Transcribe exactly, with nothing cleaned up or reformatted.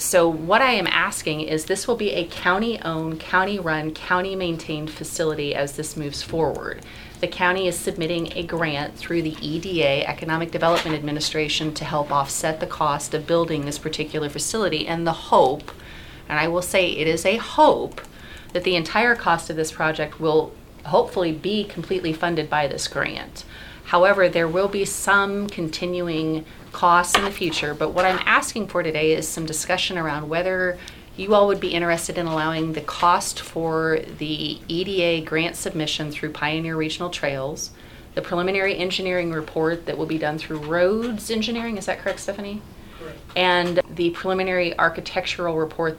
so what I am asking is this will be a county-owned, county-run, county-maintained facility as this moves forward. The county is submitting a grant through the E D A, Economic Development Administration, to help offset the cost of building this particular facility, and the hope, and I will say it is a hope, that the entire cost of this project will hopefully be completely funded by this grant. However, there will be some continuing costs in the future, but what I'm asking for today is some discussion around whether you all would be interested in allowing the cost for the E D A grant submission through Pioneer Regional Trails, the preliminary engineering report that will be done through Roads Engineering, is that correct, Stephanie? Correct. And the preliminary architectural report